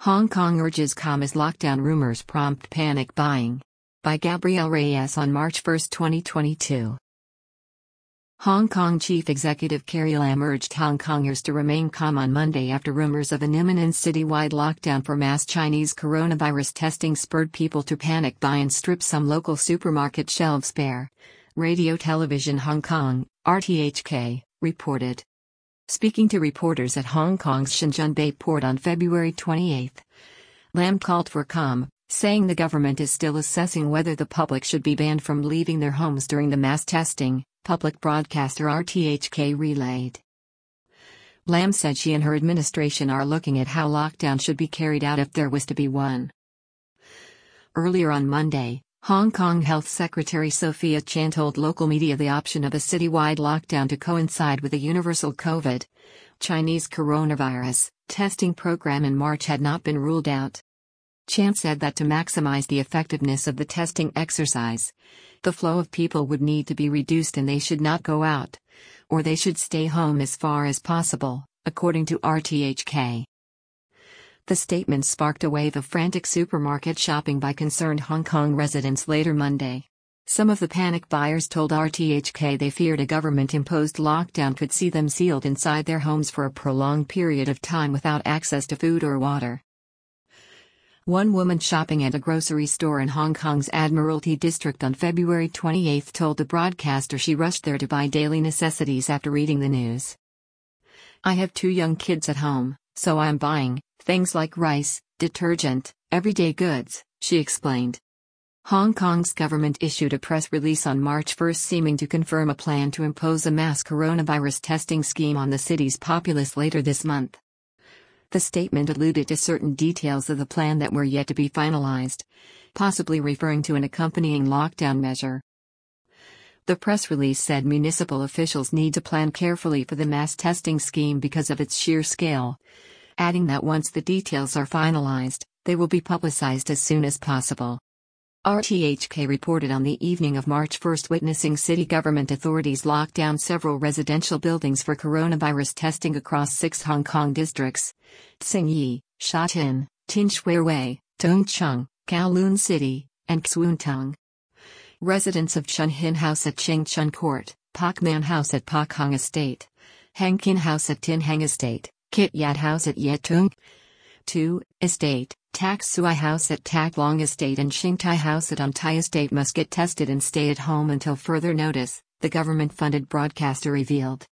Hong Kong urges calm as lockdown rumors prompt panic buying. By Gabrielle Reyes on March 1, 2022. Hong Kong Chief Executive Carrie Lam urged Hong Kongers to remain calm on Monday after rumors of an imminent citywide lockdown for mass Chinese coronavirus testing spurred people to panic buy and strip some local supermarket shelves bare. Radio Television Hong Kong, RTHK, reported. Speaking to reporters at Hong Kong's Shenzhen Bay port on February 28, Lam called for calm, saying the government is still assessing whether the public should be banned from leaving their homes during the mass testing, public broadcaster RTHK relayed. Lam said she and her administration are looking at how lockdown should be carried out if there was to be one. Earlier on Monday, Hong Kong Health Secretary Sophia Chan told local media the option of a citywide lockdown to coincide with a universal COVID Chinese coronavirus testing program in March had not been ruled out. Chan said that to maximize the effectiveness of the testing exercise, the flow of people would need to be reduced and they should not go out, or they should stay home as far as possible, according to RTHK. The statement sparked a wave of frantic supermarket shopping by concerned Hong Kong residents later Monday. Some of the panic buyers told RTHK they feared a government-imposed lockdown could see them sealed inside their homes for a prolonged period of time without access to food or water. One woman shopping at a grocery store in Hong Kong's Admiralty District on February 28 told the broadcaster she rushed there to buy daily necessities after reading the news. "I have 2 young kids at home, so I'm buying things like rice, detergent, everyday goods," she explained. Hong Kong's government issued a press release on March 1 seeming to confirm a plan to impose a mass coronavirus testing scheme on the city's populace later this month. The statement alluded to certain details of the plan that were yet to be finalized, possibly referring to an accompanying lockdown measure. The press release said municipal officials need to plan carefully for the mass testing scheme because of its sheer scale, adding that once the details are finalized, they will be publicized as soon as possible. RTHK reported on the evening of March 1 witnessing city government authorities lock down several residential buildings for coronavirus testing across 6 Hong Kong districts: Tsing Yi, Sha Tin, Tin Shui Wei, Tung Chung, Kowloon City, and Kowloon Tung. Residents of Chun Hin House at Ching Chun Court, Pak Man House at Pak Hong Estate, Hang Kin House at Tin Hang Estate, Kit Yat House at Yet Tung 2 Estate, Tak Sui House at Tak Long Estate and Shing Tai House at Tai Estate must get tested and stay at home until further notice, the government-funded broadcaster revealed.